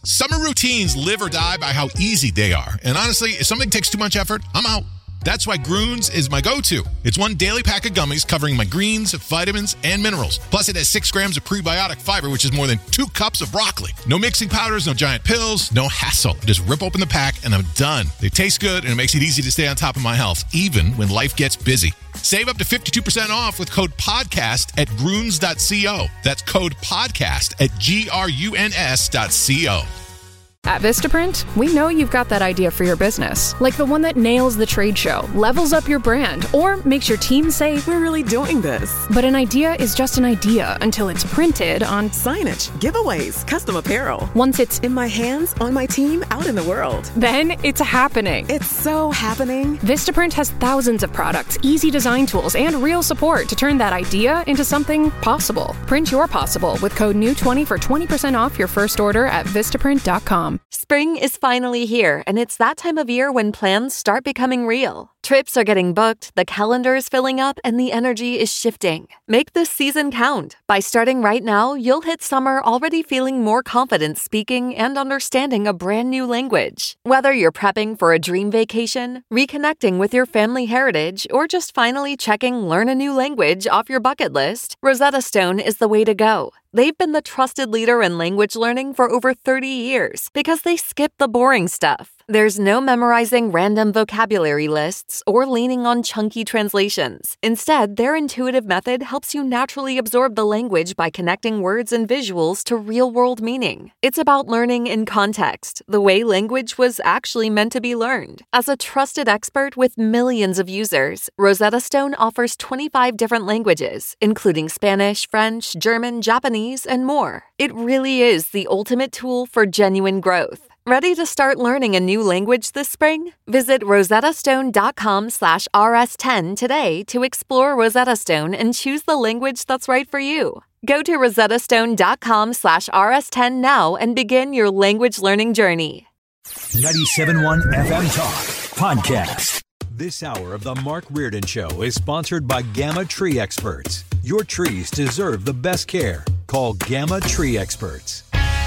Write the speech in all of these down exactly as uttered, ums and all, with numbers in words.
Summer routines live or die by how easy they are. And honestly, if something takes too much effort, I'm out. That's why Groones is my go-to. It's one daily pack of gummies covering my greens, vitamins, and minerals. Plus, it has six grams of prebiotic fiber, which is more than two cups of broccoli. No mixing powders, no giant pills, no hassle. Just rip open the pack, and I'm done. They taste good, and it makes it easy to stay on top of my health, even when life gets busy. Save up to fifty-two percent off with code PODCAST at groones dot co. That's code PODCAST at G R U N S dot C O. At Vistaprint, we know you've got that idea for your business, like the one that nails the trade show, levels up your brand, or makes your team say, "We're really doing this." But an idea is just an idea until it's printed on signage, giveaways, custom apparel. Once it's in my hands, on my team, out in the world. Then it's happening. It's so happening. Vistaprint has thousands of products, easy design tools, and real support to turn that idea into something possible. Print your possible with code new twenty for twenty percent off your first order at vistaprint dot com. Spring is finally here, and it's that time of year when plans start becoming real. Trips are getting booked, the calendar is filling up, and the energy is shifting. Make this season count. By starting right now, you'll hit summer already feeling more confident speaking and understanding a brand new language. Whether you're prepping for a dream vacation, reconnecting with your family heritage, or just finally checking learn a new language off your bucket list, Rosetta Stone is the way to go. They've been the trusted leader in language learning for over thirty years because they skip the boring stuff. There's no memorizing random vocabulary lists or leaning on chunky translations. Instead, their intuitive method helps you naturally absorb the language by connecting words and visuals to real-world meaning. It's about learning in context, the way language was actually meant to be learned. As a trusted expert with millions of users, Rosetta Stone offers twenty-five different languages, including Spanish, French, German, Japanese, and more. It really is the ultimate tool for genuine growth. Ready to start learning a new language this spring? Visit rosettastone.com slash rs10 today to explore Rosetta Stone and choose the language that's right for you. Go to rosettastone.com slash rs10 now and begin your language learning journey. ninety-seven point one F M Talk Podcast. This hour of the Mark Reardon Show is sponsored by Gamma Tree Experts. Your trees deserve the best care. Call Gamma Tree Experts.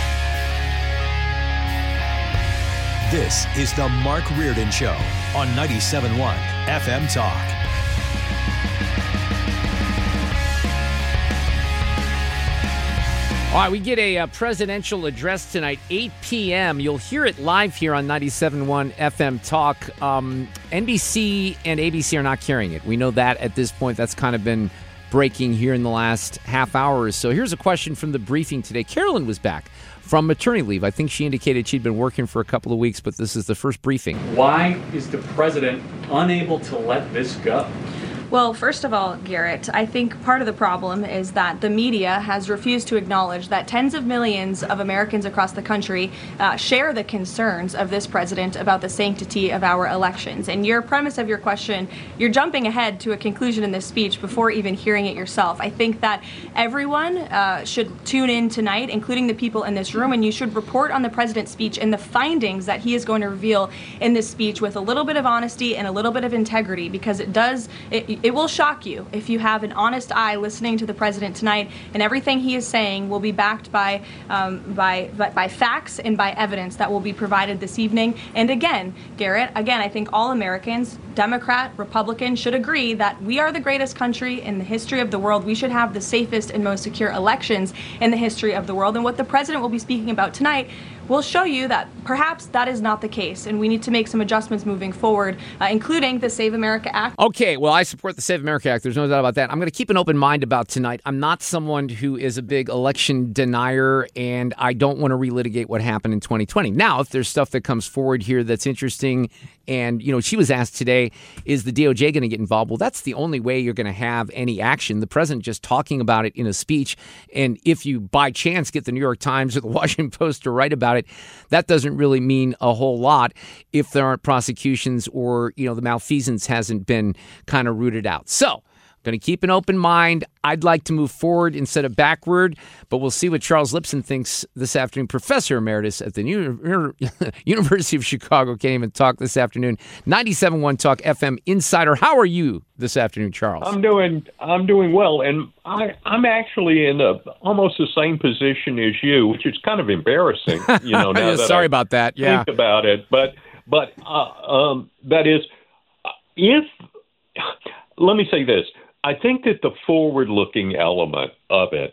This is the Mark Reardon Show on ninety-seven point one F M Talk. All right, we get a uh, presidential address tonight, eight p.m. You'll hear it live here on ninety-seven point one F M Talk. Um, N B C and A B C are not carrying it. We know that at this point. That's kind of been breaking here in the last half hour or so. Here's a question from the briefing today. Carolyn was back from maternity leave. I think she indicated she'd been working for a couple of weeks, but this is the first briefing. Why is the president unable to let this go? Well, first of all, Garrett, I think part of the problem is that the media has refused to acknowledge that tens of millions of Americans across the country uh, share the concerns of this president about the sanctity of our elections. And your premise of your question, you're jumping ahead to a conclusion in this speech before even hearing it yourself. I think that everyone uh, should tune in tonight, including the people in this room, and you should report on the president's speech and the findings that he is going to reveal in this speech with a little bit of honesty and a little bit of integrity, because it does, it, It will shock you if you have an honest eye listening to the president tonight, and everything he is saying will be backed by, um, by, by, by facts and by evidence that will be provided this evening. And again, Garrett, again, I think all Americans, Democrat, Republican, should agree that we are the greatest country in the history of the world. We should have the safest and most secure elections in the history of the world. And what the president will be speaking about tonight will show you that perhaps that is not the case, and we need to make some adjustments moving forward, uh, including the Save America Act. Okay, well, I support the Save America Act. There's no doubt about that. I'm going to keep an open mind about tonight. I'm not someone who is a big election denier, and I don't want to relitigate what happened in twenty twenty. Now, if there's stuff that comes forward here that's interesting, and, you know, she was asked today, is the D O J going to get involved? Well, that's the only way you're going to have any action. The president just talking about it in a speech, and if you by chance get the New York Times or the Washington Post to write about it, that doesn't really mean a whole lot if there aren't prosecutions or, you know, the malfeasance hasn't been kind of rooted out. So Going to keep an open mind. I'd like to move forward instead of backward, but we'll see what Charles Lipson thinks this afternoon. Professor Emeritus at the Uni- University of Chicago can't even talk this afternoon. ninety-seven point one Talk F M Insider. How are you this afternoon, Charles? I'm doing I'm doing well, and I, I'm actually in a, almost the same position as you, which is kind of embarrassing. You know, now that sorry I about that. Yeah, think about it, but but uh, um, that is, if let me say this. I think that the forward-looking element of it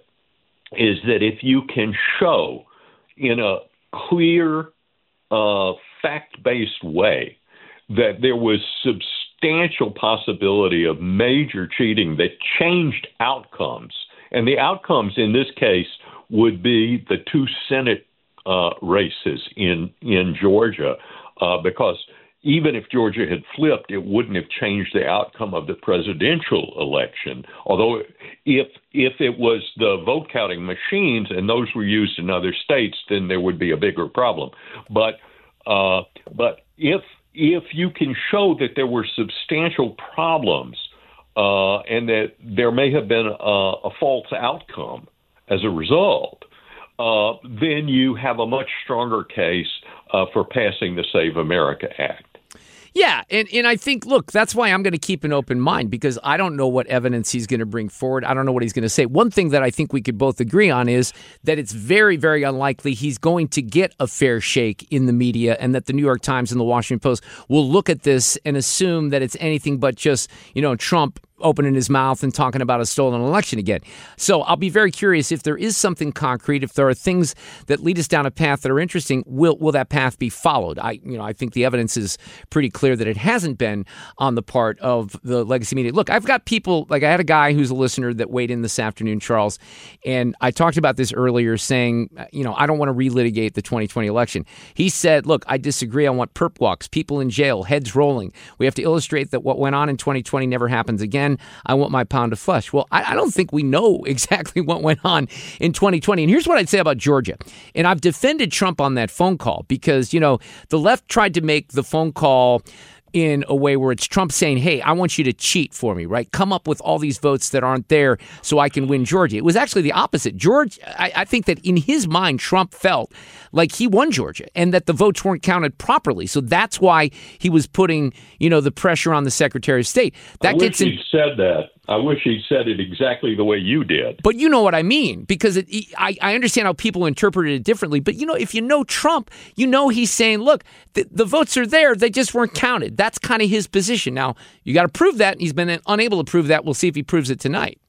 is that if you can show in a clear, uh, fact-based way that there was substantial possibility of major cheating that changed outcomes, and the outcomes in this case would be the two Senate uh, races in, in Georgia, uh, because even if Georgia had flipped, it wouldn't have changed the outcome of the presidential election. Although if if it was the vote counting machines and those were used in other states, then there would be a bigger problem. But uh, but if if you can show that there were substantial problems uh, and that there may have been a, a false outcome as a result, uh, then you have a much stronger case uh, for passing the Save America Act. Yeah, and, and I think, look, that's why I'm going to keep an open mind, because I don't know what evidence he's going to bring forward. I don't know what he's going to say. One thing that I think we could both agree on is that it's very, very unlikely he's going to get a fair shake in the media, and that the New York Times and the Washington Post will look at this and assume that it's anything but just, you know, Trump opening his mouth and talking about a stolen election again. So I'll be very curious if there is something concrete, if there are things that lead us down a path that are interesting, will will that path be followed? I you know, I think the evidence is pretty clear that it hasn't been on the part of the legacy media. Look, I've got people, like I had a guy who's a listener that weighed in this afternoon, Charles, and I talked about this earlier saying, you know, I don't want to relitigate the twenty twenty election. He said, look, I disagree. I want perp walks, people in jail, heads rolling. We have to illustrate that what went on in twenty twenty never happens again. I want my pound of flesh. Well, I, I don't think we know exactly what went on in twenty twenty. And here's what I'd say about Georgia. And I've defended Trump on that phone call because, you know, the left tried to make the phone call in a way where it's Trump saying, hey, I want you to cheat for me, right? Come up with all these votes that aren't there so I can win Georgia. It was actually the opposite. George, I, I think that in his mind, Trump felt like he won Georgia and that the votes weren't counted properly. So that's why he was putting, you know, the pressure on the Secretary of State. That I wish gets in- he said that. I wish he said it exactly the way you did. But you know what I mean, because it, I, I understand how people interpreted it differently. But, you know, if you know Trump, you know he's saying, look, the, the votes are there. They just weren't counted. That's kind of his position. Now, you got to prove that. And he's been unable to prove that. We'll see if he proves it tonight.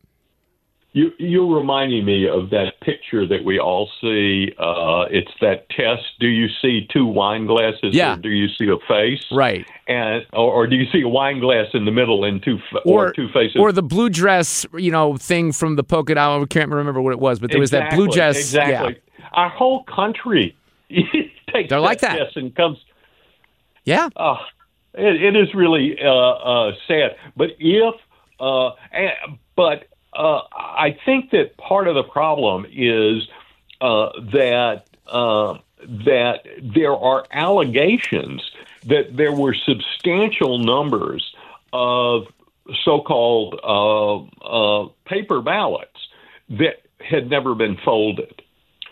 You, you're reminding me of that picture that we all see. Uh, it's that test. Do you see two wine glasses yeah. or do you see a face? Right. And or, or do you see a wine glass in the middle and two or, or two faces? Or the blue dress, you know, thing from the polka dot. I can't remember what it was, but there exactly, was that blue dress. Exactly. Yeah. Our whole country takes They're that like that. test and comes. Yeah. Uh, it, it is really uh, uh, sad. But if, uh, and, but. Uh, I think that part of the problem is uh, that uh, that there are allegations that there were substantial numbers of so-called uh, uh, paper ballots that had never been folded.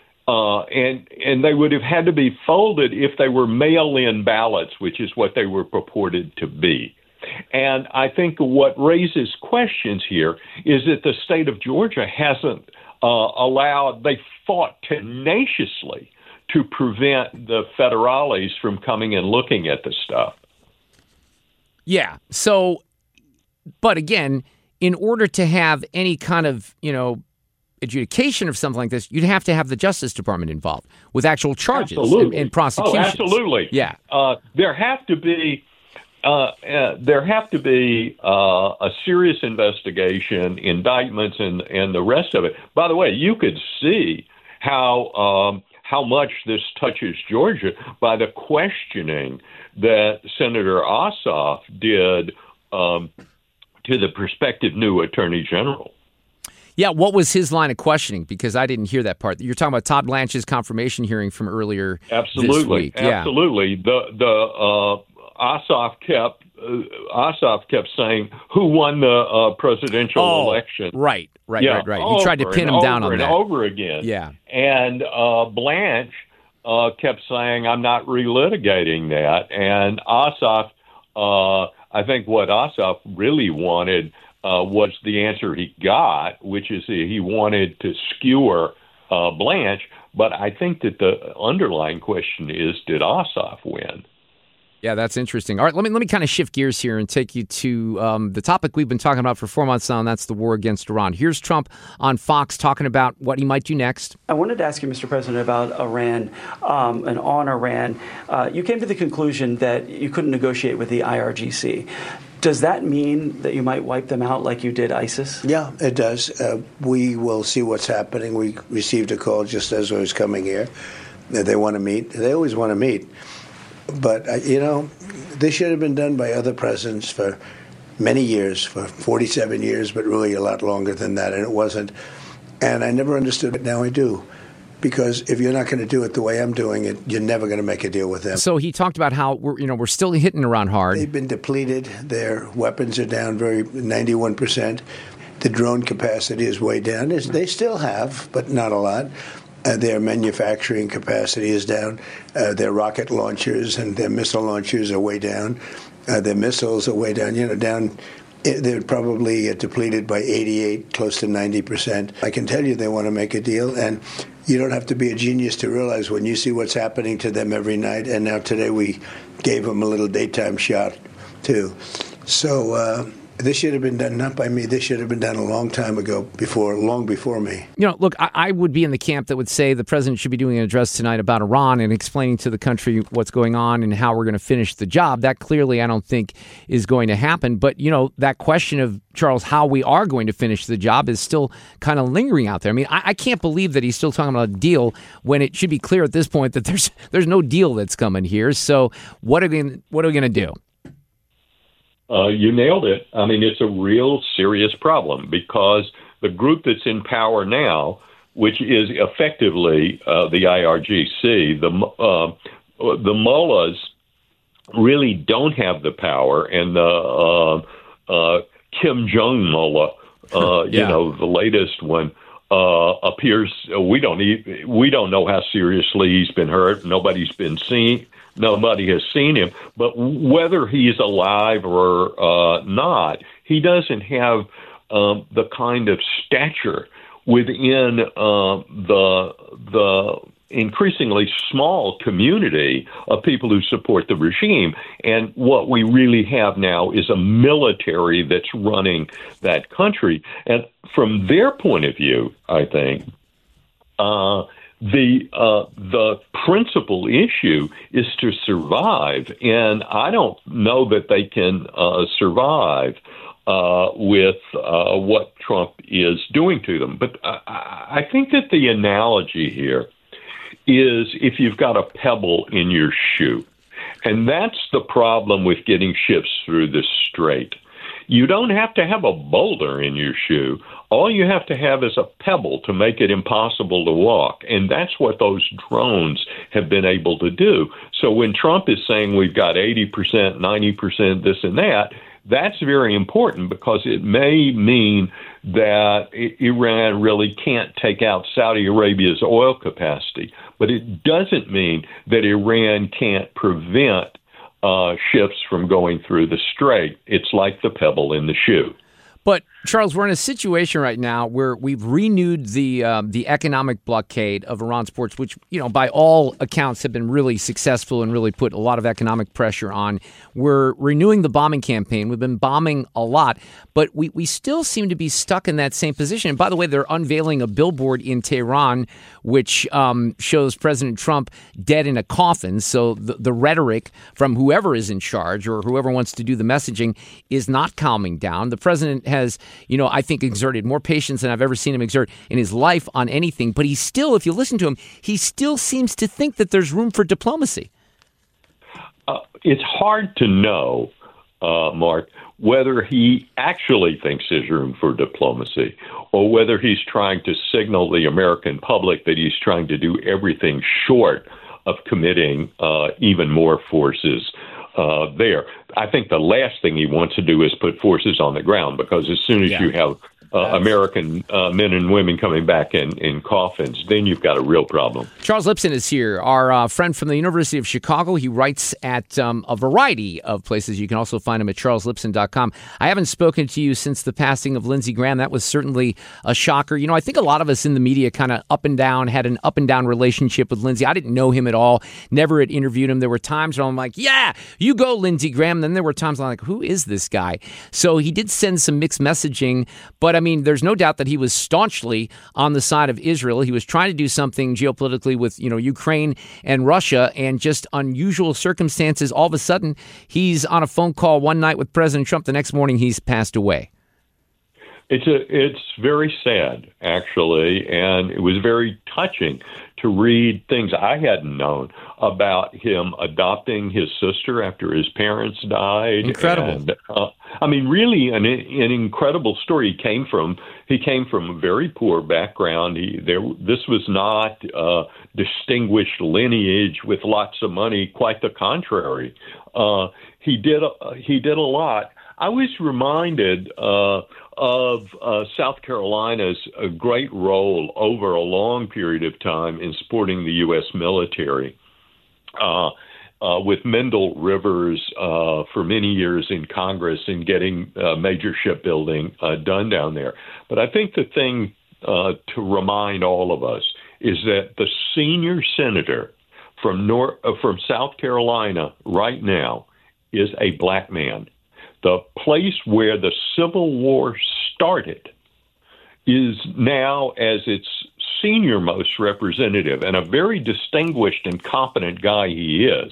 Uh, and and they would have had to be folded if they were mail-in ballots, which is what they were purported to be. And I think what raises questions here is that the state of Georgia hasn't uh, allowed, they fought tenaciously to prevent the federales from coming and looking at the stuff. Yeah. So, but again, in order to have any kind of, you know, adjudication of something like this, you'd have to have the Justice Department involved with actual charges and, and prosecutions. Oh, absolutely. Yeah. Uh, there have to be Uh, uh, there have to be uh, a serious investigation, indictments, and, and the rest of it. By the way, you could see how um, how much this touches Georgia by the questioning that Senator Ossoff did um, to the prospective new Attorney General. Yeah, what was his line of questioning? Because I didn't hear that part. You're talking about Todd Blanche's confirmation hearing from earlier absolutely, this week. Absolutely. Yeah. The, the, uh, Ossoff kept Ossoff kept saying, "Who won the uh, presidential oh, election?" Right, right, yeah, right, right. He tried to pin him down on and that over again. Yeah, and uh, Blanche uh, kept saying, "I'm not relitigating that." And Ossoff, uh, I think what Ossoff really wanted uh, was the answer he got, which is he wanted to skewer uh, Blanche. But I think that the underlying question is, did Ossoff win? Yeah, that's interesting. All right, let me let me kind of shift gears here and take you to um, the topic we've been talking about for four months now, and that's the war against Iran. Here's Trump on Fox talking about what he might do next. I wanted to ask you, Mister President, about Iran um, and on Iran. Uh, you came to the conclusion that you couldn't negotiate with the I R G C. Does that mean that you might wipe them out like you did ISIS? Yeah, it does. Uh, we will see what's happening. We received a call just as I was coming here. They want to meet. They always want to meet. But, uh, you know, this should have been done by other presidents for many years, for forty-seven years, but really a lot longer than that, and it wasn't. And I never understood it. Now I do. Because if you're not going to do it the way I'm doing it, you're never going to make a deal with them. So he talked about how we're, you know, we're still hitting Iran hard. They've been depleted. Their weapons are down very ninety-one percent. The drone capacity is way down. They still have, but not a lot. Uh, their manufacturing capacity is down. Uh, their rocket launchers and their missile launchers are way down. Uh, their missiles are way down. You know, down. They're probably uh, depleted by eighty-eight, close to ninety percent. I can tell you they want to make a deal, and you don't have to be a genius to realize when you see what's happening to them every night. And now today we gave them a little daytime shot, too. So uh, this should have been done not by me. This should have been done a long time ago, before, long before me. You know, look, I, I would be in the camp that would say the president should be doing an address tonight about Iran and explaining to the country what's going on and how we're going to finish the job. That clearly, I don't think, is going to happen. But, you know, that question of, Charles, how we are going to finish the job is still kind of lingering out there. I mean, I, I can't believe that he's still talking about a deal when it should be clear at this point that there's there's no deal that's coming here. So what are we, what are we going to do? Uh, you nailed it. I mean, it's a real serious problem because the group that's in power now, which is effectively uh, the I R G C, the uh, the mullahs really don't have the power, and the uh, uh, Kim Jong mullah, uh, yeah. you know, the latest one, uh, appears we don't even, we don't know how seriously he's been hurt. Nobody's been seen. Nobody has seen him, but whether he's alive or uh, not, he doesn't have um, the kind of stature within uh, the the increasingly small community of people who support the regime. And what we really have now is a military that's running that country. And from their point of view, I think, uh, The uh, the principal issue is to survive, and I don't know that they can uh, survive uh, with uh, what Trump is doing to them. But I, I think that the analogy here is if you've got a pebble in your shoe, and that's the problem with getting ships through the strait. You don't have to have a boulder in your shoe. All you have to have is a pebble to make it impossible to walk. And that's what those drones have been able to do. So when Trump is saying we've got eighty percent, ninety percent, this and that, that's very important because it may mean that Iran really can't take out Saudi Arabia's oil capacity. But it doesn't mean that Iran can't prevent Uh, ships from going through the strait. It's like the pebble in the shoe. But, Charles, we're in a situation right now where we've renewed the um, the economic blockade of Iran's ports, which, you know, by all accounts have been really successful and really put a lot of economic pressure on. We're renewing the bombing campaign. We've been bombing a lot, but we, we still seem to be stuck in that same position. And by the way, they're unveiling a billboard in Tehran, which um, shows President Trump dead in a coffin. So the, the rhetoric from whoever is in charge or whoever wants to do the messaging is not calming down. The president has has, you know, I think exerted more patience than I've ever seen him exert in his life on anything. But he still, if you listen to him, he still seems to think that there's room for diplomacy. Uh, it's hard to know, uh, Mark, whether he actually thinks there's room for diplomacy or whether he's trying to signal the American public that he's trying to do everything short of committing uh, even more forces uh, there. I think the last thing he wants to do is put forces on the ground, because as soon as Yeah. you have uh, American uh, men and women coming back in, in coffins, then you've got a real problem. Charles Lipson is here, our uh, friend from the University of Chicago. He writes at um, a variety of places. You can also find him at charles lipson dot com. I haven't spoken to you since the passing of Lindsey Graham. That was certainly a shocker. You know, I think a lot of us in the media kind of up and down, had an up and down relationship with Lindsey. I didn't know him at all, never had interviewed him. There were times where I'm like, yeah, you go, Lindsey Graham. Then there were times I'm like, who is this guy? So he did send some mixed messaging, but I mean, there's no doubt that he was staunchly on the side of Israel. He was trying to do something geopolitically with, you know, Ukraine and Russia, and just unusual circumstances. All of a sudden, he's on a phone call one night with President Trump. The next morning, he's passed away. It's a, it's very sad, actually, and it was very touching to read things I hadn't known about him adopting his sister after his parents died. Incredible. And, uh, I mean, really an, an incredible story. He came from he came from a very poor background. He there this was not uh, distinguished lineage with lots of money. Quite the contrary. Uh, he did uh, he did a lot. I was reminded uh, of uh, South Carolina's a great role over a long period of time in supporting the U S military, uh, uh, with Mendel Rivers uh, for many years in Congress and getting uh, major shipbuilding uh, done down there. But I think the thing uh, to remind all of us is that the senior senator from North, uh, from South Carolina right now is a black man. The place where the Civil War started is now as its senior most representative, and a very distinguished and competent guy he is,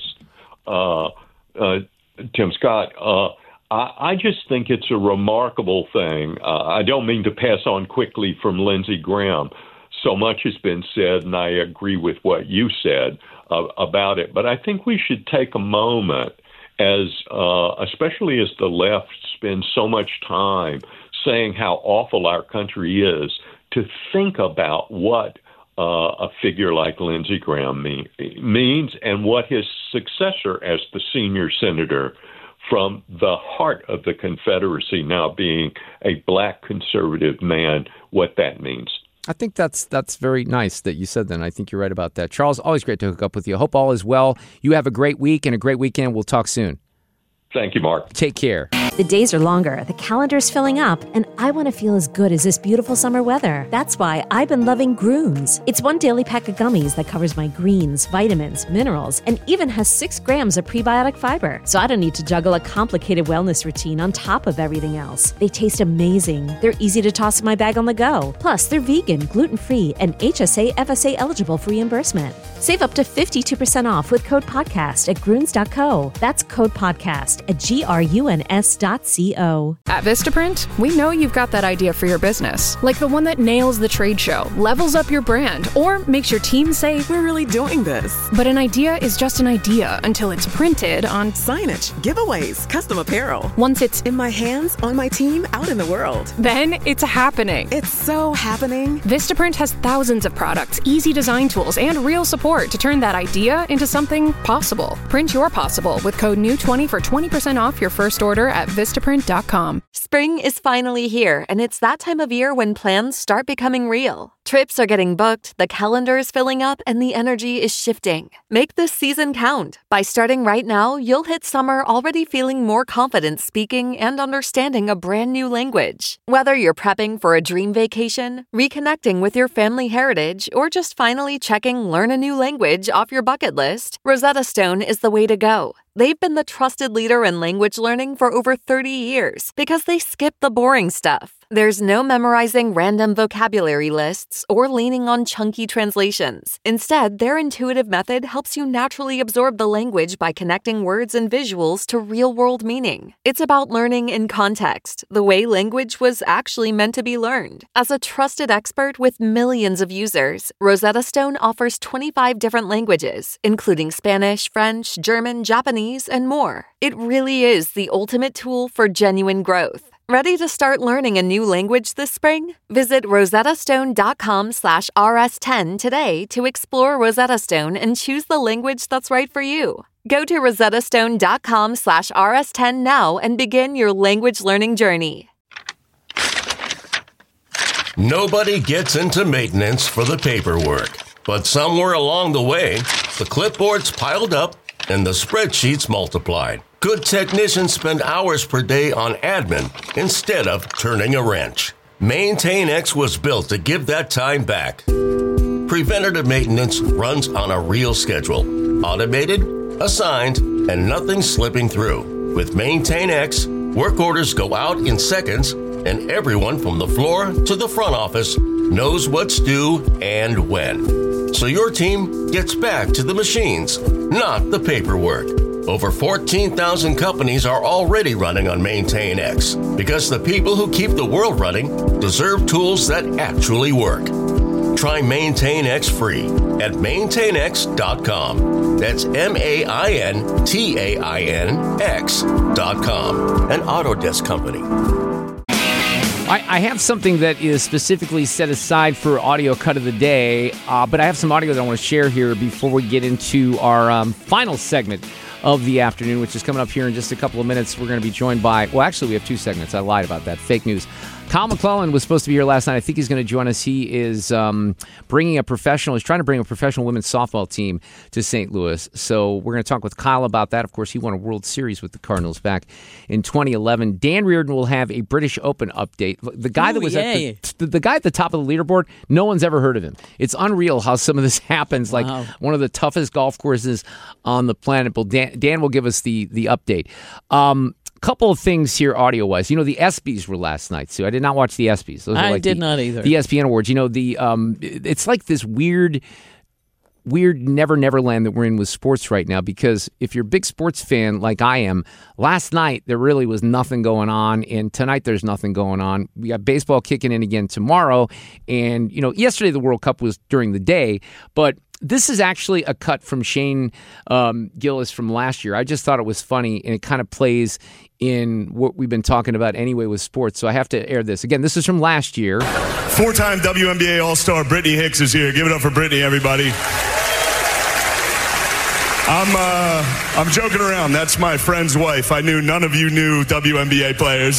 uh, uh, Tim Scott. Uh, I, I just think it's a remarkable thing. Uh, I don't mean to pass on quickly from Lindsey Graham. So much has been said, and I agree with what you said uh, about it. But I think we should take a moment, as uh, especially as the left spends so much time saying how awful our country is, to think about what uh, a figure like Lindsey Graham mean, means, and what his successor as the senior senator from the heart of the Confederacy, now being a black conservative man, what that means. I think that's that's very nice that you said that, and I think you're right about that. Charles, always great to hook up with you. I hope all is well. You have a great week and a great weekend. We'll talk soon. Thank you, Mark. Take care. The days are longer, the calendar's filling up, and I want to feel as good as this beautiful summer weather. That's why I've been loving Groones. It's one daily pack of gummies that covers my greens, vitamins, minerals, and even has six grams of prebiotic fiber. So I don't need to juggle a complicated wellness routine on top of everything else. They taste amazing. They're easy to toss in my bag on the go. Plus, they're vegan, gluten-free, and H S A F S A eligible for reimbursement. Save up to fifty-two percent off with code podcast at Groones dot co. That's code podcast at G R U N S dot co. At Vistaprint, we know you've got that idea for your business, like the one that nails the trade show, levels up your brand, or makes your team say, "We're really doing this." But an idea is just an idea until it's printed on signage, giveaways, custom apparel. Once it's in my hands, on my team, out in the world. Then it's happening. It's so happening. Vistaprint has thousands of products, easy design tools, and real support to turn that idea into something possible. Print your possible with code new twenty for twenty percent off your first order at vistaprint dot com. Spring is finally here, and it's that time of year when plans start becoming real. Trips are getting booked, the calendar is filling up, and the energy is shifting. Make this season count. By starting right now, you'll hit summer already feeling more confident speaking and understanding a brand new language. Whether you're prepping for a dream vacation, reconnecting with your family heritage, or just finally checking learn a new language off your bucket list, Rosetta Stone is the way to go. They've been the trusted leader in language learning for over thirty years because they skip the boring stuff. There's no memorizing random vocabulary lists or leaning on chunky translations. Instead, their intuitive method helps you naturally absorb the language by connecting words and visuals to real-world meaning. It's about learning in context, the way language was actually meant to be learned. As a trusted expert with millions of users, Rosetta Stone offers twenty-five different languages, including Spanish, French, German, Japanese, and more. It really is the ultimate tool for genuine growth. Ready to start learning a new language this spring? Visit rosettastone.com slash rs10 today to explore Rosetta Stone and choose the language that's right for you. Go to rosettastone.com slash rs10 now and begin your language learning journey. Nobody gets into maintenance for the paperwork, but somewhere along the way, the clipboards piled up and the spreadsheets multiplied. Good technicians spend hours per day on admin instead of turning a wrench. MaintainX was built to give that time back. Preventative maintenance runs on a real schedule. Automated, assigned, and nothing slipping through. With MaintainX, work orders go out in seconds, and everyone from the floor to the front office knows what's due and when. So your team gets back to the machines, not the paperwork. Over fourteen thousand companies are already running on MaintainX because the people who keep the world running deserve tools that actually work. Try MaintainX free at maintain x dot com. That's M A I N T A I N X dot com. An Autodesk company. I, I have something that is specifically set aside for audio cut of the day, uh, but I have some audio that I want to share here before we get into our um, final segment of the afternoon, which is coming up here in just a couple of minutes. We're going to be joined by, well, actually, we have two segments. I lied about that. Fake news. Kyle McClellan was supposed to be here last night. I think he's going to join us. He is um, bringing a professional, he's trying to bring a professional women's softball team to Saint Louis. So we're going to talk with Kyle about that. Of course, he won a World Series with the Cardinals back in twenty eleven. Dan Reardon will have a British Open update. The guy Ooh, that was yay. at the, the guy at the top of the leaderboard, no one's ever heard of him. It's unreal how some of this happens. Like wow. one of the toughest golf courses on the planet. Well, Dan, Dan will give us the, the update. Um, Couple of things here audio-wise. You know, the ESPYs were last night, Sue. I did not watch the ESPYs. Those I like did the, not either. The E S P N Awards. You know, the um, it's like this weird, weird never never land that we're in with sports right now, because if you're a big sports fan like I am, last night there really was nothing going on, and tonight there's nothing going on. We got baseball kicking in again tomorrow, and, you know, yesterday the World Cup was during the day, but this is actually a cut from Shane um, Gillis from last year. I just thought it was funny, and it kind of plays in what we've been talking about anyway with sports, so I have to air this. Again, this is from last year. Four-time W N B A All-Star Brittany Hicks is here. Give it up for Brittany, everybody. I'm uh, I'm joking around. That's my friend's wife. I knew none of you knew W N B A players.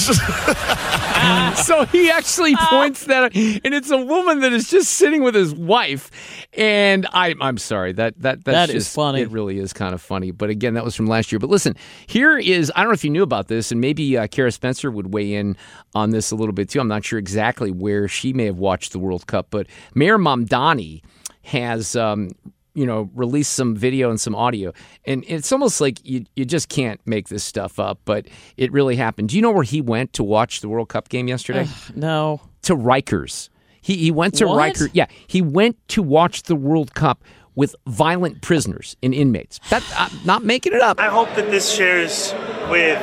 So he actually points that out, and it's a woman that is just sitting with his wife. And I, I'm sorry, that that that's that just, is funny. It really is kind of funny. But again, that was from last year. But listen, here is, I don't know if you knew about this, and maybe uh, Kara Spencer would weigh in on this a little bit too. I'm not sure exactly where she may have watched the World Cup, but Mayor Mamdani has um, you know, release some video and some audio. And it's almost like you you just can't make this stuff up, but it really happened. Do you know where he went to watch the World Cup game yesterday? Uh, no. To Rikers. He he went to what? Rikers. Yeah, he went to watch the World Cup with violent prisoners and inmates. That, I'm not making it up. I hope that this shares with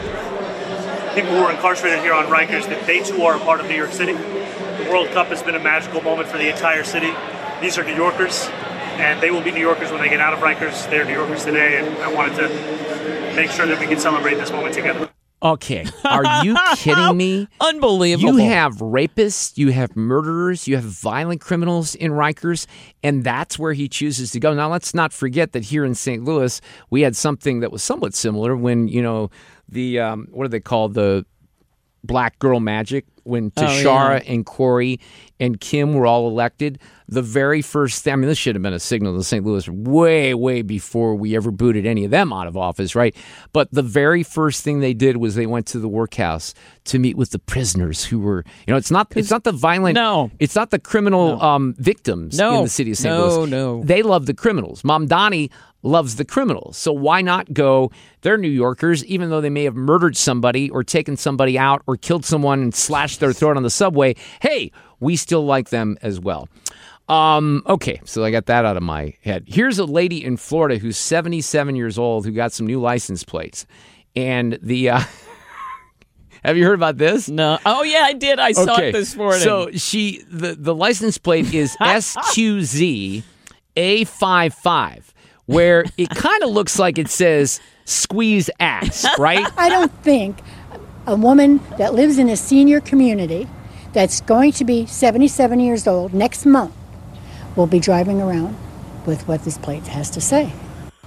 people who are incarcerated here on Rikers that they too are a part of New York City. The World Cup has been a magical moment for the entire city. These are New Yorkers, and they will be New Yorkers when they get out of Rikers. They're New Yorkers today, and I wanted to make sure that we can celebrate this moment together. Okay, are you kidding me? Unbelievable. You have rapists, you have murderers, you have violent criminals in Rikers, and that's where he chooses to go. Now, let's not forget that here in Saint Louis, we had something that was somewhat similar when, you know, the, um, what do they call the Black Girl Magic, when Tashara oh, yeah. and Corey and Kim were all elected. The very first thing, I mean, this should have been a signal to Saint Louis way, way before we ever booted any of them out of office, right? But the very first thing they did was they went to the workhouse to meet with the prisoners who were, you know, it's not it's not the violent, no. it's not the criminal no. um, victims no. in the city of Saint no, Louis. No, no. They love the criminals. Mamdani loves the criminals. So why not go, they're New Yorkers, even though they may have murdered somebody or taken somebody out or killed someone and slashed their throat on the subway. Hey, we still like them as well. Um, okay, so I got that out of my head. Here's a lady in Florida who's seventy-seven years old who got some new license plates. And the... Uh, have you heard about this? No. Oh, yeah, I did. I saw okay. it this morning. So she, the, the license plate is S Q Z A fifty-five, where it kind of looks like it says squeeze ass, right? I don't think a woman that lives in a senior community that's going to be seventy-seven years old next month will be driving around with what this plate has to say.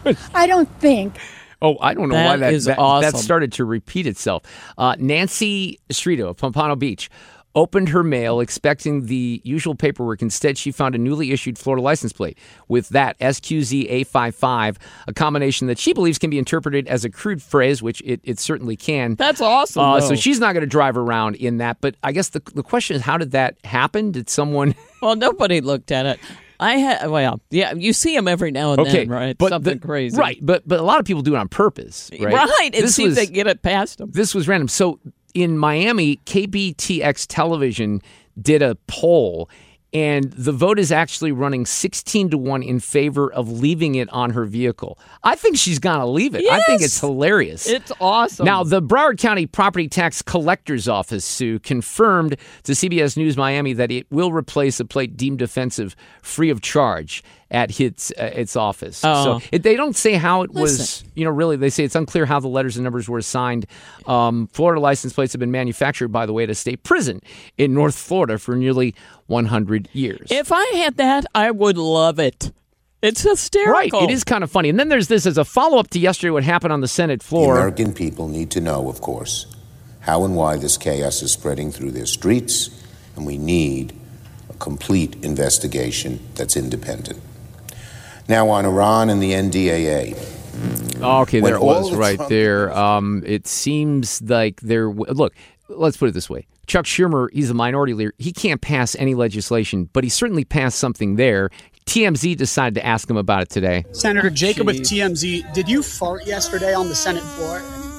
I don't think. Oh, I don't know That why that is that, awesome. that started to repeat itself. Uh, Nancy Estrito of Pompano Beach opened her mail expecting the usual paperwork. Instead, she found a newly issued Florida license plate with that S Q Z A fifty-five, a combination that she believes can be interpreted as a crude phrase, which it, it certainly can. That's awesome. Uh, though. so she's not going to drive around in that. But I guess the the question is, how did that happen? Did someone... Well, nobody looked at it. I had well, yeah. You see them every now and Okay, then, right? but Something the- crazy, Right, but but a lot of people do it on purpose, right? Right, and This see if was- they get it past them. This was random. So in Miami, K B T X Television did a poll, and the vote is actually running sixteen to one in favor of leaving it on her vehicle. I think she's going to leave it. I think Yes. it's hilarious. It's awesome. Now, the Broward County Property Tax Collector's Office, Sue, confirmed to C B S News Miami that it will replace a plate deemed offensive free of charge at its uh, its office. Oh. So it, they don't say how it was, Listen. you know, really, they say it's unclear how the letters and numbers were assigned. Um, Florida license plates have been manufactured, by the way, at a state prison in North Florida for nearly one hundred years. If I had that, I would love it. It's hysterical. Right, it is kind of funny. And then there's this as a follow-up to yesterday, what happened on the Senate The floor. American people need to know, of course, how and why this chaos is spreading through their streets, and we need a complete investigation that's independent. Now, on Iran and the N D A A. Okay, When there it all was the right Trump- there. Um, it seems like there. Look, let's put it this way: Chuck Schumer, he's a minority leader. He can't pass any legislation, but he certainly passed something there. T M Z decided to ask him about it today. Senator Jacob with Jeez. T M Z, did you fart yesterday on the Senate floor?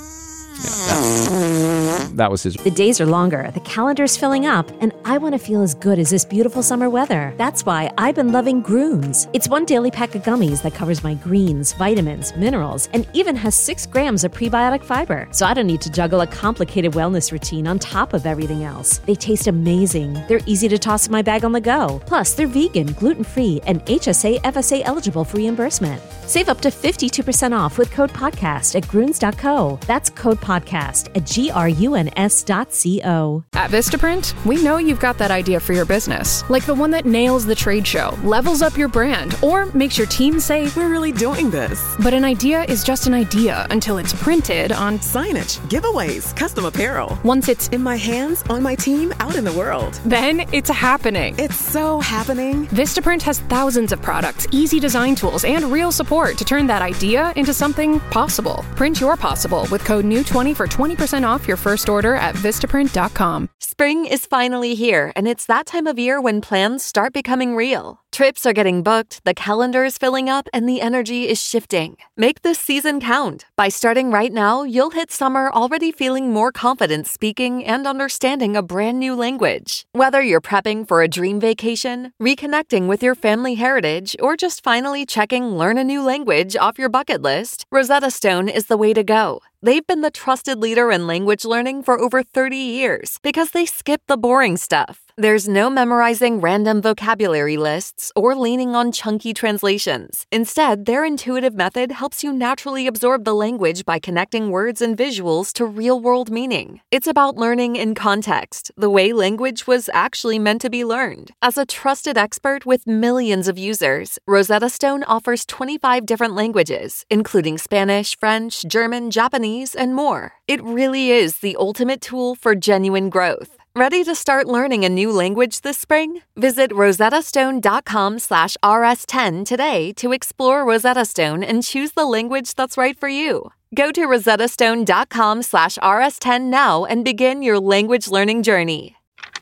That was his. The days are longer, the calendar's filling up, and I want to feel as good as this beautiful summer weather. That's why I've been loving Grooms. It's one daily pack of gummies that covers my greens, vitamins, minerals, and even has six grams of prebiotic fiber. So I don't need to juggle a complicated wellness routine on top of everything else. They taste amazing. They're easy to toss in my bag on the go. Plus, they're vegan, gluten-free, and H S A F S A eligible for reimbursement. Save up to fifty-two percent off with code podcast at Grunes dot co. That's code podcast at G R U N S dot C O. At Vistaprint, we know you've got that idea for your business, like the one that nails the trade show, levels up your brand, or makes your team say, We're really doing this. but an idea is just an idea until it's printed on. Signage, giveaways, custom apparel. Once it's In my hands, on my team, out in the world. then it's happening. It's so happening. Vistaprint has thousands of products, easy design tools, and real support to turn that idea into something possible. Print your possible with code new twenty for twenty percent off your first order at vistaprint dot com. Spring is finally here, and it's that time of year when plans start becoming real. Trips are getting booked, the calendar is filling up, and the energy is shifting. Make this season count. By starting right now, you'll hit summer already feeling more confident speaking and understanding a brand new language. Whether you're prepping for a dream vacation, reconnecting with your family heritage, or just finally checking learn a new language off your bucket list, Rosetta Stone is the way to go. They've been the trusted leader in language learning for over thirty years because they skip the boring stuff. There's no memorizing random vocabulary lists or leaning on chunky translations. Instead, their intuitive method helps you naturally absorb the language by connecting words and visuals to real-world meaning. It's about learning in context, the way language was actually meant to be learned. As a trusted expert with millions of users, Rosetta Stone offers twenty-five different languages, including Spanish, French, German, Japanese, and more. It really is the ultimate tool for genuine growth. Ready to start learning a new language this spring? Visit rosettastone.com slash rs10 today to explore Rosetta Stone and choose the language that's right for you. Go to rosettastone.com slash rs10 now and begin your language learning journey.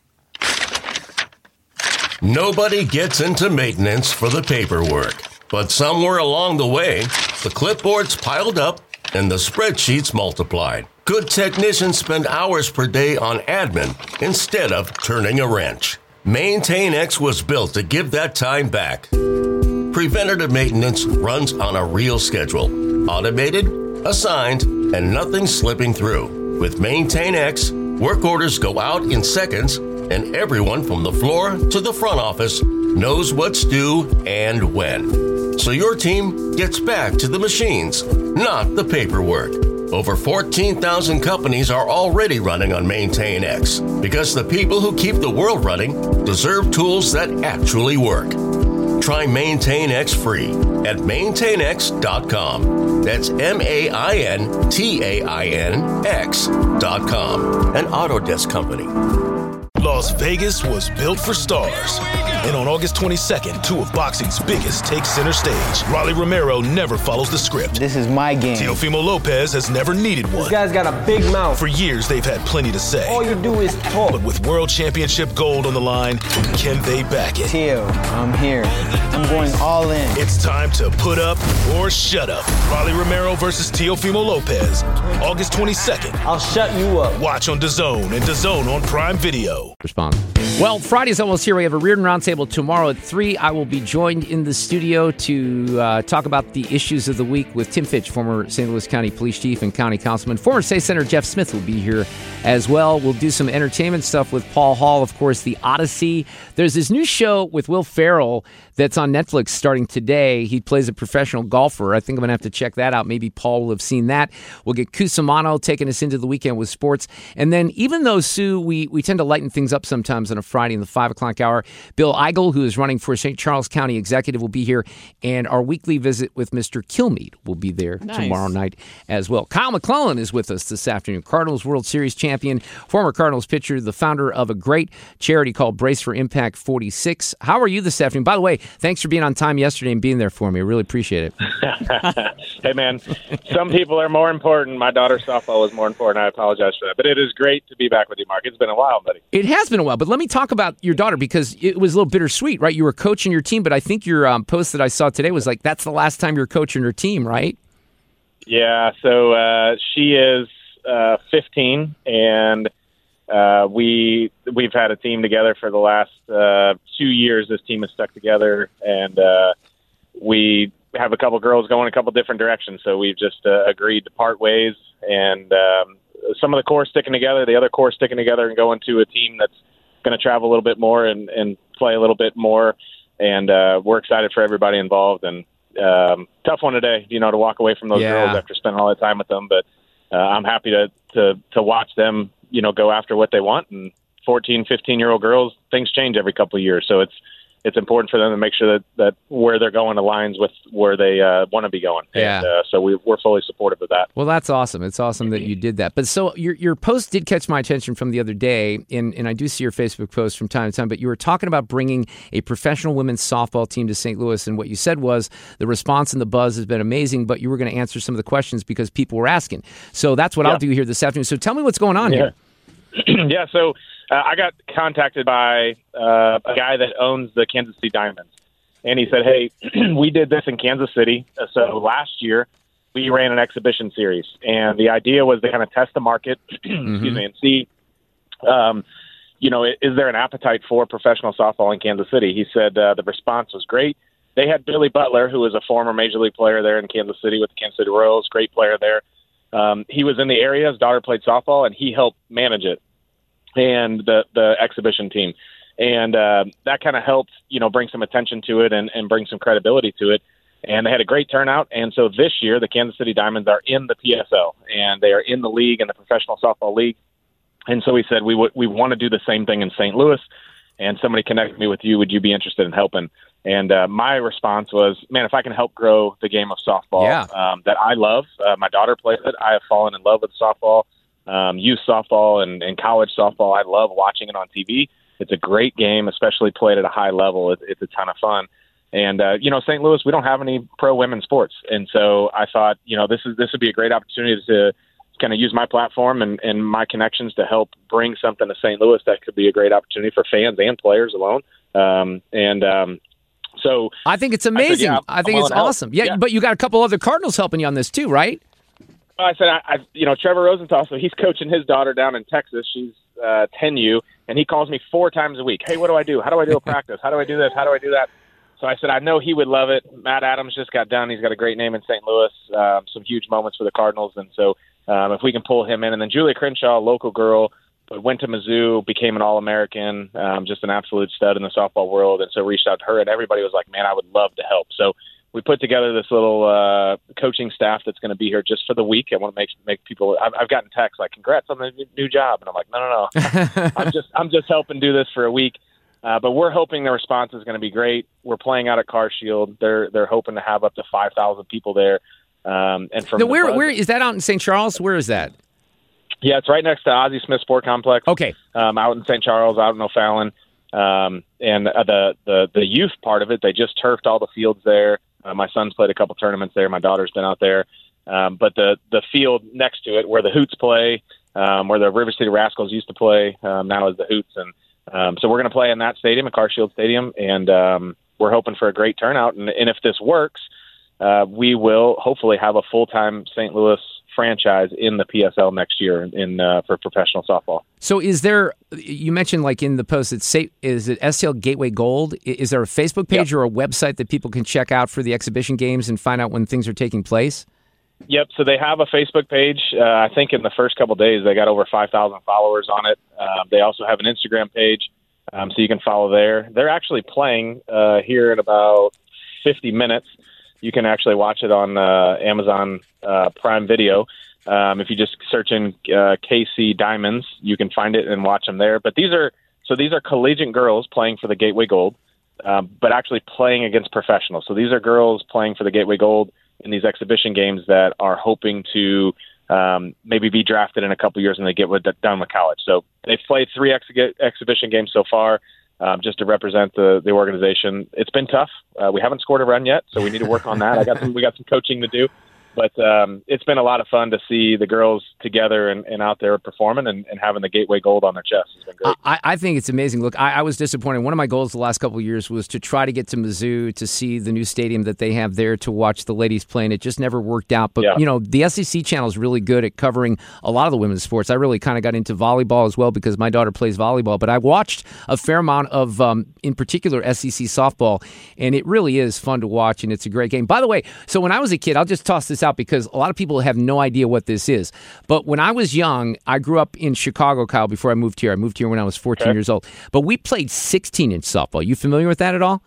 Nobody gets into maintenance for the paperwork, but somewhere along the way, the clipboards piled up and the spreadsheets multiplied. Good technicians spend hours per day on admin instead of turning a wrench. MaintainX was built to give that time back. Preventative maintenance runs on a real schedule. Automated, assigned, and nothing slipping through. With MaintainX, work orders go out in seconds, and everyone from the floor to the front office knows what's due and when. So your team gets back to the machines, not the paperwork. Over fourteen thousand companies are already running on MaintainX because the people who keep the world running deserve tools that actually work. Try Maintain X free at maintain x dot com. That's M A I N T A I N X dot com. An Autodesk company. Las Vegas was built for stars. And on August twenty-second, two of boxing's biggest take center stage. Rolly Romero never follows the script. This is my game. Teofimo Lopez has never needed one. This guy's got a big mouth. For years, they've had plenty to say. All you do is talk. But with World Championship gold on the line, can they back it? Teo, I'm here. I'm going all in. It's time to put up or shut up. Rolly Romero versus Teofimo Lopez. August twenty-second. I'll shut you up. Watch on DAZN and DAZN on Prime Video. Respond. Well, Friday's almost here. We have a Reardon Roundtable tomorrow at three. I will be joined in the studio to uh, talk about the issues of the week with Tim Fitch, former Saint Louis County Police Chief and County Councilman. Former State Senator Jeff Smith will be here as well. We'll do some entertainment stuff with Paul Hall, of course, The Odyssey. There's this new show with Will Ferrell that's on Netflix starting today. He plays a professional golfer. I think I'm going to have to check that out. Maybe Paul will have seen that. We'll get Cusimano taking us into the weekend with sports. And then even though, Sue, we, we tend to lighten things up sometimes on a Friday in the five o'clock hour, Bill Eigel, who is running for Saint Charles County Executive, will be here. And our weekly visit with Mister Kilmeade will be there Nice. tomorrow night as well. Kyle McClellan is with us this afternoon. Cardinals World Series champion, former Cardinals pitcher, the founder of a great charity called Brace for Impact forty-six. How are you this afternoon? By the way, thanks for being on time yesterday and being there for me. I really appreciate it. Hey, man, some people are more important. My daughter's softball was more important. I apologize for that. But it is great to be back with you, Mark. It's been a while, buddy. It has been a while, but let me talk about your daughter because it was a little bittersweet, right? You were coaching your team, but I think your um, post that I saw today was like, that's the last time you're coaching your team, right? Yeah, so uh, she is uh, fifteen, and uh, we, we've had a team together for the last uh, two years. This team has stuck together, and uh, we have a couple girls going a couple different directions, so we've just uh, agreed to part ways, and um, some of the core sticking together, the other core sticking together and going to a team that's going to travel a little bit more and, and play a little bit more, and uh, we're excited for everybody involved, and um, tough one today, you know, to walk away from those Yeah. girls after spending all that time with them, but uh, I'm happy to, to, to watch them, you know, go after what they want, and fourteen, fifteen-year-old girls, things change every couple of years, so it's it's important for them to make sure that, that where they're going aligns with where they uh, want to be going. Yeah. And uh, so we, we're fully supportive of that. Well, that's awesome. It's awesome that you did that. But so your your post did catch my attention from the other day, and, and I do see your Facebook posts from time to time, but you were talking about bringing a professional women's softball team to Saint Louis, and what you said was the response and the buzz has been amazing, but you were going to answer some of the questions because people were asking. So that's what Yeah. I'll do here this afternoon. So tell me what's going on Yeah. here. yeah, so uh, I got contacted by uh, a guy that owns the Kansas City Diamonds, and he said, hey, we did this in Kansas City. So last year we ran an exhibition series, and the idea was to kind of test the market, excuse me, and see, um, you know, is there an appetite for professional softball in Kansas City? He said uh, the response was great. They had Billy Butler, who was a former Major League player there in Kansas City with the Kansas City Royals, great player there. Um, he was in the area. His daughter played softball, and he helped manage it and the the exhibition team. And uh, that kind of helped, you know, bring some attention to it and, and bring some credibility to it. And they had a great turnout. And so this year, the Kansas City Diamonds are in the P S L, and they are in the league, in the Professional Softball League. And so we said we w- we want to do the same thing in Saint Louis. And somebody connected me with you. Would you be interested in helping? And uh, my response was, man, if I can help grow the game of softball Yeah. um, that I love, uh, my daughter plays it. I have fallen in love with softball, um, youth softball, and, and college softball. I love watching it on T V. It's a great game, especially played at a high level. It, it's a ton of fun. And, uh, you know, Saint Louis, we don't have any pro women's sports. And so I thought, you know, this is this would be a great opportunity to kind of use my platform and, and my connections to help bring something to Saint Louis that could be a great opportunity for fans and players alone. Um, and um, so I think it's I said, amazing. yeah, I think I'm it's willing to help. awesome. Yeah, Yeah. but you got a couple other Cardinals helping you on this too, right? I said, I, I, you know, Trevor Rosenthal, so he's coaching his daughter down in Texas. She's uh, ten U, and he calls me four times a week. Hey, what do I do? How do I do a practice? How do I do this? How do I do that? So I said, I know he would love it. Matt Adams just got done. He's got a great name in Saint Louis, um, some huge moments for the Cardinals. And so um, if we can pull him in. And then Julia Crenshaw, local girl, but went to Mizzou, became an All-American, um, just an absolute stud in the softball world. And so reached out to her, and everybody was like, man, I would love to help. So we put together this little uh, coaching staff that's going to be here just for the week. I want to make make people. I've, I've gotten texts like, "Congrats on the new job," and I'm like, "No, no, no. I'm just I'm just helping do this for a week." Uh, but we're hoping the response is going to be great. We're playing out at CarShield. They're they're hoping to have up to five thousand people there. Um, and from now, the where buzz, where is that out in Saint Charles? Where is that? Yeah, it's right next to Ozzie Smith Sport Complex. Okay, um, out in Saint Charles, out in O'Fallon, um, and uh, the the the youth part of it, they just turfed all the fields there. Uh, my son's played a couple tournaments there. My daughter's been out there, um, but the the field next to it, where the Hoots play, um, where the River City Rascals used to play, um, now is the Hoots, and um, so we're going to play in that stadium, at CarShield Stadium, and um, we're hoping for a great turnout. And, and if this works, uh, we will hopefully have a full-time Saint Louis franchise in the P S L next year in uh, for professional softball. So is there, you mentioned like in the post, it's say, is it S T L Gateway Gold? Is there a Facebook page yep. or a website that people can check out for the exhibition games and find out when things are taking place? Yep, so they have a Facebook page. Uh, I think in the first couple of days they got over five thousand followers on it. Uh, they also have an Instagram page, um, so you can follow there. They're actually playing uh, here in about fifty minutes. You can actually watch it on uh, Amazon uh, Prime Video. Um, if you just search in uh, K C Diamonds, you can find it and watch them there. But these are so these are collegiate girls playing for the Gateway Gold, um, but actually playing against professionals. So these are girls playing for the Gateway Gold in these exhibition games that are hoping to um, maybe be drafted in a couple years when they get with, done with college. So they've played three ex- exhibition games so far. Um, just to represent the, the organization. It's been tough. Uh, we haven't scored a run yet, so we need to work on that. I got some, we got some coaching to do, but um, it's been a lot of fun to see the girls together and, and out there performing and, and having the Gateway Gold on their chest. It's been great. I, I think it's amazing. Look, I, I was disappointed. One of my goals the last couple of years was to try to get to Mizzou to see the new stadium that they have there to watch the ladies play, and it just never worked out. But, yeah. you know, the S E C channel is really good at covering a lot of the women's sports. I really kind of got into volleyball as well because my daughter plays volleyball, but I watched a fair amount of, um, in particular, S E C softball, and it really is fun to watch, and it's a great game. By the way, so when I was a kid, I'll just toss this out because a lot of people have no idea what this is. But when I was young, I grew up in Chicago, Kyle, before I moved here. I moved here when I was fourteen okay. years old. But we played sixteen-inch softball. You familiar with that at all?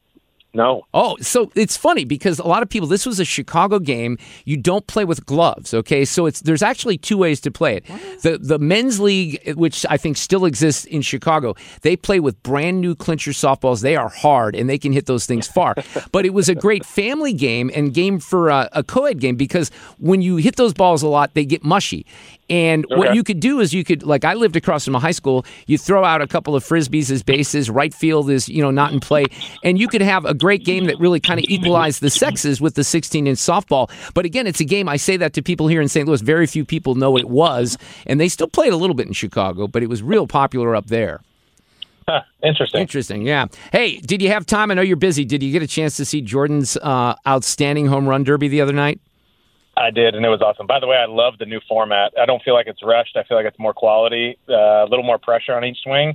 No. Oh, so it's funny because a lot of people, this was a Chicago game. You don't play with gloves, okay? So it's there's actually two ways to play it. The the men's league, which I think still exists in Chicago, they play with brand new clincher softballs. They are hard, and they can hit those things far. But it was a great family game and game for a, a co-ed game because when you hit those balls a lot, they get mushy. And okay. what you could do is you could, like I lived across from a high school, you throw out a couple of Frisbees as bases, right field is, you know, not in play, and you could have a great game that really kind of equalized the sexes with the sixteen-inch softball. But again, it's a game, I say that to people here in Saint Louis, very few people know what it was, and they still play it a little bit in Chicago, but it was real popular up there. Huh, interesting. Interesting, yeah. Hey, did you have time? I know you're busy. Did you get a chance to see Jordan's uh, outstanding home run derby the other night? I did, and it was awesome. By the way, I love the new format. I don't feel like it's rushed. I feel like it's more quality, uh, a little more pressure on each swing.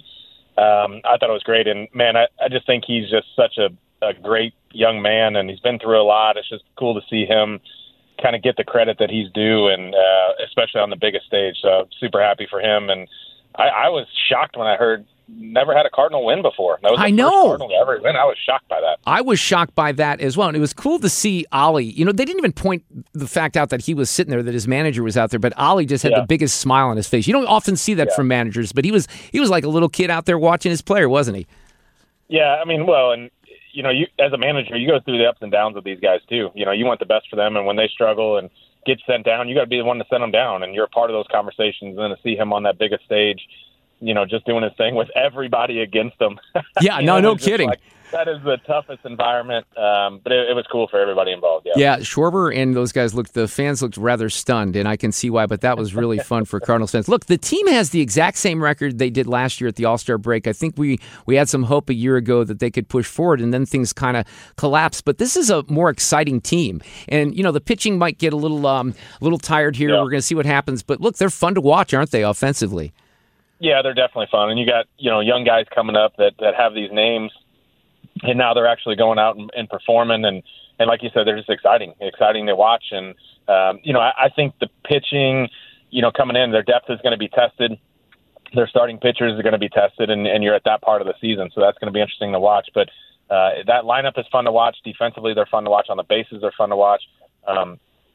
Um, I thought it was great, and, man, I, I just think he's just such a, a great young man, and he's been through a lot. It's just cool to see him kind of get the credit that he's due, and uh, especially on the biggest stage. So super happy for him, and I, I was shocked when I heard never had a Cardinal win before. That was the I first know. Cardinal to ever win. I was shocked by that. I was shocked by that as well. And it was cool to see Ollie. You know, they didn't even point the fact out that he was sitting there, that his manager was out there, but Ollie just had yeah. the biggest smile on his face. You don't often see that yeah. from managers, but he was he was like a little kid out there watching his player, wasn't he? Yeah, I mean, well, and, you know, you as a manager, you go through the ups and downs of these guys, too. You know, you want the best for them, and when they struggle and get sent down, you got to be the one to send them down, and you're a part of those conversations, and then to see him on that biggest stage, you know, just doing his thing with everybody against him. Yeah, no, no kidding. Like, that is the toughest environment, um, but it, it was cool for everybody involved. Yeah, yeah. Schwarber and those guys looked. The fans looked rather stunned, and I can see why. But that was really fun for Cardinals fans. Look, the team has the exact same record they did last year at the All-Star break. I think we we had some hope a year ago that they could push forward, and then things kind of collapsed. But this is a more exciting team, and you know the pitching might get a little um a little tired here. Yeah. We're going to see what happens. But look, they're fun to watch, aren't they? Offensively. Yeah, they're definitely fun, and you got you know young guys coming up that, that have these names, and now they're actually going out and, and performing, and, and like you said, they're just exciting, exciting to watch, and um, you know I, I think the pitching, you know, coming in, their depth is going to be tested, their starting pitchers are going to be tested, and, and you're at that part of the season, so that's going to be interesting to watch. But uh, that lineup is fun to watch. Defensively, they're fun to watch. On the bases, they're fun to watch. Um,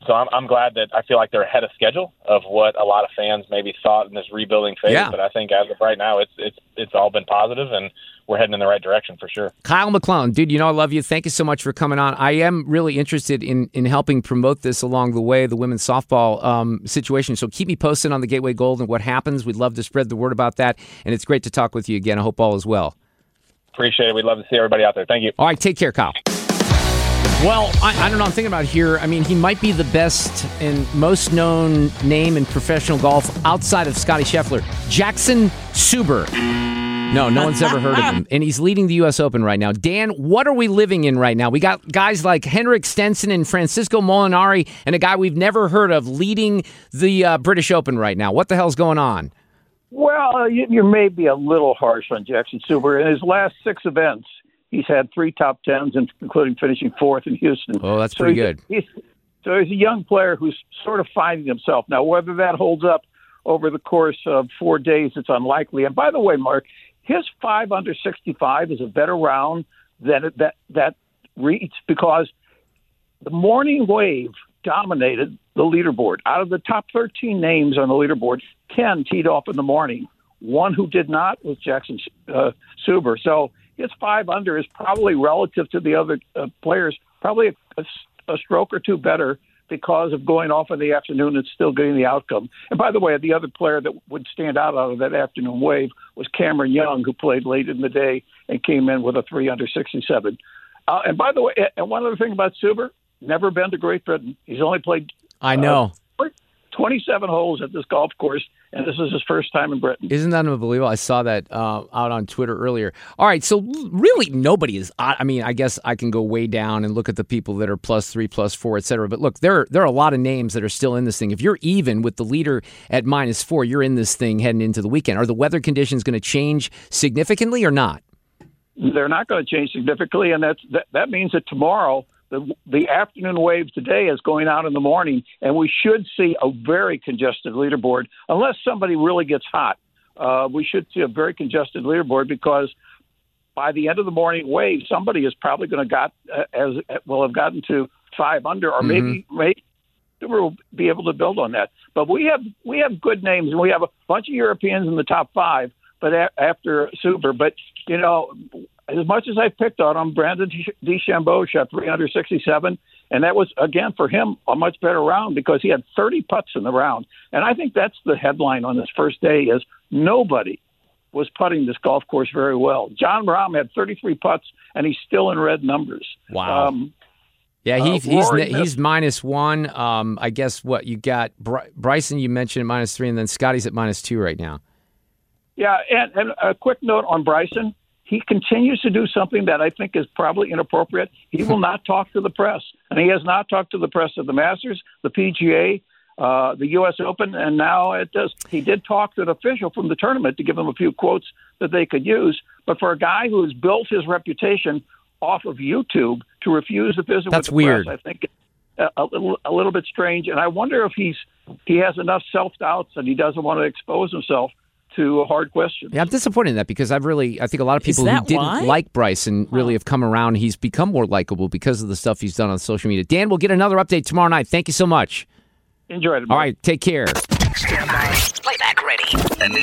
So I'm, I'm glad that I feel like they're ahead of schedule of what a lot of fans maybe thought in this rebuilding phase. Yeah. But I think as of right now, it's it's it's all been positive, and we're heading in the right direction for sure. Kyle McClellan, dude, you know I love you. Thank you so much for coming on. I am really interested in in helping promote this along the way, the women's softball um, situation. So keep me posted on the Gateway Gold and what happens. We'd love to spread the word about that, and it's great to talk with you again. I hope all is well. Appreciate it. We'd love to see everybody out there. Thank you. All right, take care, Kyle. Well, I, I don't know. I'm thinking about here. I mean, he might be the best and most known name in professional golf outside of Scotty Scheffler. Jackson Suber. No, no one's ever heard of him. And he's leading the U S Open right now. Dan, what are we living in right now? We got guys like Henrik Stenson and Francisco Molinari and a guy we've never heard of leading the uh, British Open right now. What the hell's going on? Well, uh, you, you may be a little harsh on Jackson Suber. In his last six events, he's had three top tens, including finishing fourth in Houston. Oh, that's so pretty he's, good. He's, so he's a young player who's sort of finding himself. Now, whether that holds up over the course of four days, it's unlikely. And by the way, Mark, his five under sixty-five is a better round than it, that that reads because the morning wave dominated the leaderboard. Out of the top thirteen names on the leaderboard, ten teed off in the morning. One who did not was Jackson uh, Suber. So his five under is probably relative to the other uh, players, probably a, a, a stroke or two better because of going off in the afternoon and still getting the outcome. And by the way, the other player that would stand out out of that afternoon wave was Cameron Young, who played late in the day and came in with a three under sixty-seven. Uh, and by the way, and one other thing about Suber, never been to Great Britain. He's only played I know. Uh, twenty-seven holes at this golf course, and this is his first time in Britain. Isn't that unbelievable? I saw that uh, out on Twitter earlier. All right, so really nobody is, I mean, I guess I can go way down and look at the people that are plus three, plus four, et cetera. But look, there, there are a lot of names that are still in this thing. If you're even with the leader at minus four, you're in this thing heading into the weekend. Are the weather conditions going to change significantly or not? They're not going to change significantly, and that's, that, that means that tomorrow the, the afternoon wave today is going out in the morning, and we should see a very congested leaderboard. Unless somebody really gets hot, uh, we should see a very congested leaderboard because by the end of the morning wave, somebody is probably going to got uh, as will have gotten to five under, or Mm-hmm. maybe maybe we'll be able to build on that. But we have we have good names, and we have a bunch of Europeans in the top five. But a- after Suber, but you know, as much as I picked on him, Brandon DeChambeau shot three under sixty-seven, and that was again for him a much better round because he had thirty putts in the round. And I think that's the headline on this first day: is nobody was putting this golf course very well. John Rahm had thirty-three putts, and he's still in red numbers. Wow. Um, Yeah, he, Uh, he's Rory he's minus one. Um, I guess what you got, Bry- Bryson, you mentioned at minus three, and then Scotty's at minus two right now. Yeah, and, and a quick note on Bryson. He continues to do something that I think is probably inappropriate. He will not talk to the press, and he has not talked to the press at the Masters, the P G A, uh, the U S Open, and now it does. He did talk to an official from the tournament to give them a few quotes that they could use. But for a guy who has built his reputation off of YouTube to refuse to visit That's with the weird. press, I think a, a little a little bit strange. And I wonder if he's he has enough self doubts and he doesn't want to expose himself to a hard question. Yeah, I'm disappointed in that because I've really, I think a lot of Is people who that didn't why? like Bryson really have come around. He's become more likable because of the stuff he's done on social media. Dan, we'll get another update tomorrow night. Thank you so much. Enjoy it. All right, take care. Stand by. Playback ready.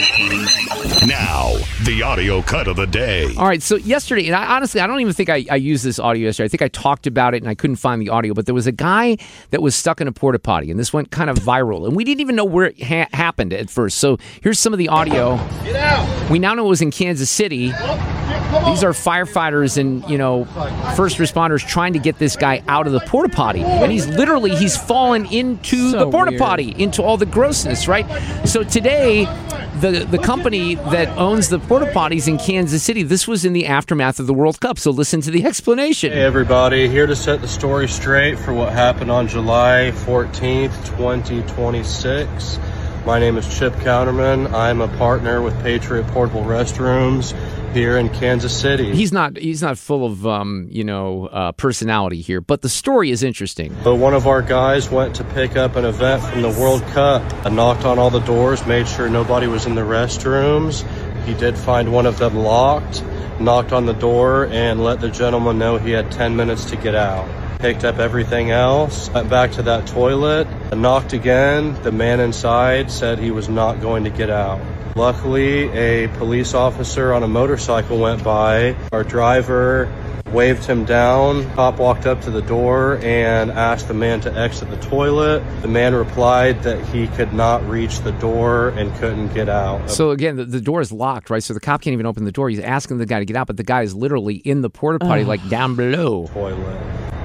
Now, the audio cut of the day. All right, so yesterday, and I, honestly, I don't even think I, I used this audio yesterday. I think I talked about it, and I couldn't find the audio, but there was a guy that was stuck in a porta potty, and this went kind of viral, and we didn't even know where it ha- happened at first. So here's some of the audio. Get out. We now know it was in Kansas City. These are firefighters and, you know, first responders trying to get this guy out of the porta potty. And he's literally, he's fallen into So the porta weird. potty, into all the grossness, right? So today, the the company that owns the porta potties in Kansas City, this was in the aftermath of the World Cup. So listen to the explanation. Hey everybody, here to set the story straight for what happened on July fourteenth, twenty twenty-six. My name is Chip Counterman. I'm a partner with Patriot Portable Restrooms here in Kansas City. He's not he's not full of um, you know, uh, personality here, but the story is interesting. So one of our guys went to pick up an event from the World Cup. I knocked on all the doors, made sure nobody was in the restrooms. He did find one of them locked, knocked on the door, and let the gentleman know he had ten minutes to get out. picked up everything else, went back to that toilet, knocked again. The man inside said he was not going to get out. Luckily, a police officer on a motorcycle went by. Our driver waved him down. Cop walked up to the door and asked the man to exit the toilet. The man replied that he could not reach the door and couldn't get out. So again, the, the door is locked, right? So the cop can't even open the door. He's asking the guy to get out, but the guy is literally in the porta potty, like down below. Toilet.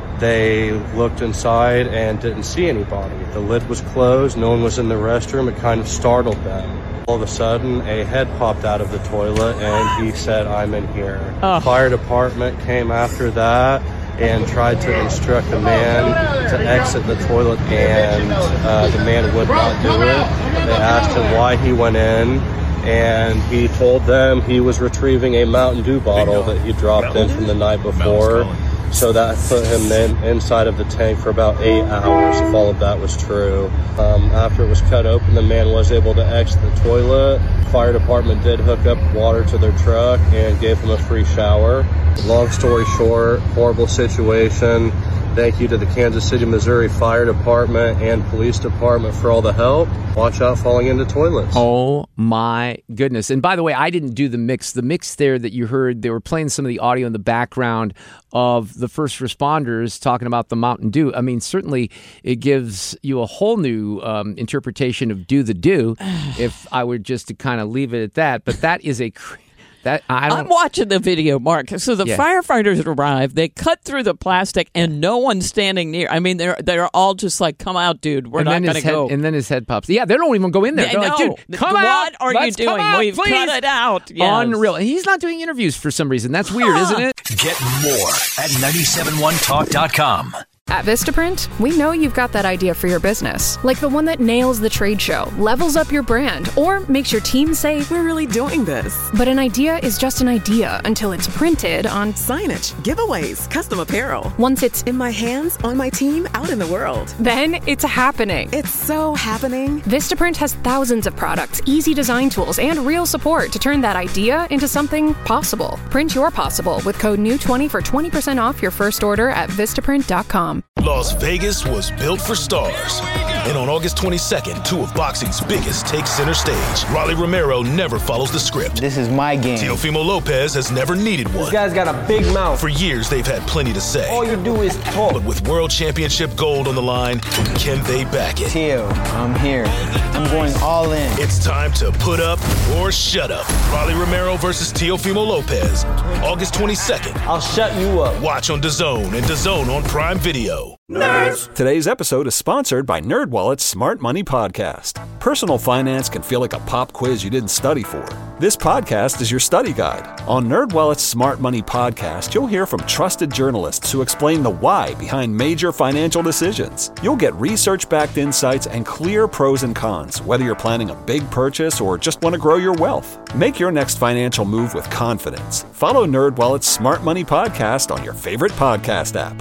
They looked inside and didn't see anybody. The lid was closed. No one was in the restroom. It kind of startled them. All of a sudden, a head popped out of the toilet, and he said, "I'm in here." Oh. Fire department came after that and tried to instruct the man to exit the toilet, and uh, the man would not do it. They asked him why he went in, and he told them he was retrieving a Mountain Dew bottle that he dropped in from the night before. So that put him in, inside of the tank for about eight hours, if all of that was true. Um, after it was cut open, the man was able to exit the toilet. Fire department did hook up water to their truck and gave him a free shower. Long story short, horrible situation. Thank you to the Kansas City, Missouri Fire Department and Police Department for all the help. Watch out falling into toilets. Oh, my goodness. And by the way, I didn't do the mix. The mix there that you heard, they were playing some of the audio in the background of the first responders talking about the Mountain Dew. I mean, certainly it gives you a whole new um, interpretation of do the do if I were just to kind of leave it at that. But that is a... Cr- That, I don't, I'm watching the video, Mark. So the yeah. firefighters arrive. They cut through the plastic, and no one's standing near. I mean, they're they're all just like, "Come out, dude. We're and not going to go." And then his head pops. Yeah, they don't even go in there. They They're know. like, "Dude, come what out! What are Let's you doing? Out, We've please. cut it out." Yes. Unreal. And he's not doing interviews for some reason. That's weird, huh. isn't it? Get more at nine seven one talk dot com. At Vistaprint, we know you've got that idea for your business, like the one that nails the trade show, levels up your brand, or makes your team say, "We're really doing this." But an idea is just an idea until it's printed on signage, giveaways, custom apparel. Once it's in my hands, on my team, out in the world. Then it's happening. It's so happening. Vistaprint has thousands of products, easy design tools, and real support to turn that idea into something possible. Print your possible with code N E W twenty for twenty percent off your first order at Vistaprint dot com. Las Vegas was built for stars. And on August twenty-second, two of boxing's biggest take center stage. Rolly Romero never follows the script. This is my game. Teofimo Lopez has never needed one. This guy's got a big mouth. For years, they've had plenty to say. All you do is talk. But with world championship gold on the line, can they back it? Teo, I'm here. I'm going all in. It's time to put up or shut up. Rolly Romero versus Teofimo Lopez. August twenty-second. I'll shut you up. Watch on DAZN and DAZN on Prime Video. Nerds! Today's episode is sponsored by NerdWallet's Smart Money Podcast. Personal finance can feel like a pop quiz you didn't study for. This podcast is your study guide. On NerdWallet's Smart Money Podcast, you'll hear from trusted journalists who explain the why behind major financial decisions. You'll get research-backed insights and clear pros and cons, whether you're planning a big purchase or just want to grow your wealth. Make your next financial move with confidence. Follow NerdWallet's Smart Money Podcast on your favorite podcast app.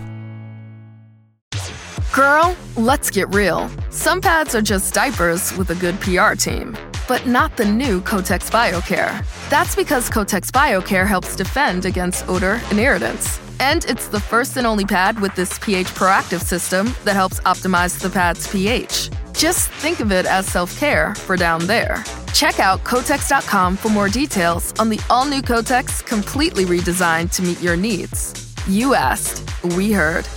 Girl, let's get real. Some pads are just diapers with a good P R team, but not the new Kotex BioCare. That's because Kotex BioCare helps defend against odor and irritants. And it's the first and only pad with this pH proactive system that helps optimize the pad's pH. Just think of it as self-care for down there. Check out Kotex dot com for more details on the all-new Kotex, completely redesigned to meet your needs. You asked, we heard.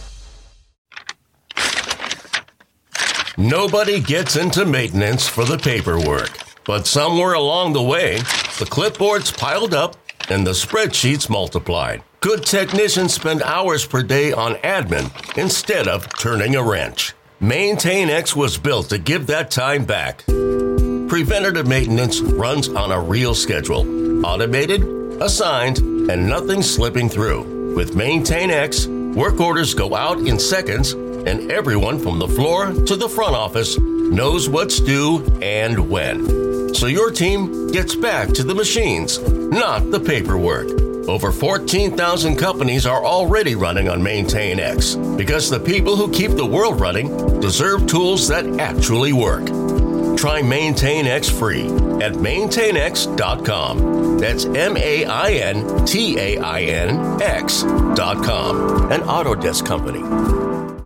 Nobody gets into maintenance for the paperwork, but somewhere along the way, the clipboards piled up and the spreadsheets multiplied. Good technicians spend hours per day on admin instead of turning a wrench. MaintainX was built to give that time back. Preventative maintenance runs on a real schedule, automated, assigned, and nothing slipping through. With MaintainX, work orders go out in seconds, and everyone from the floor to the front office knows what's due and when. So your team gets back to the machines, not the paperwork. Over fourteen thousand companies are already running on MaintainX because the people who keep the world running deserve tools that actually work. Try Maintain X free at maintain x dot com. That's M A I N T A I N X dot com. An Autodesk company.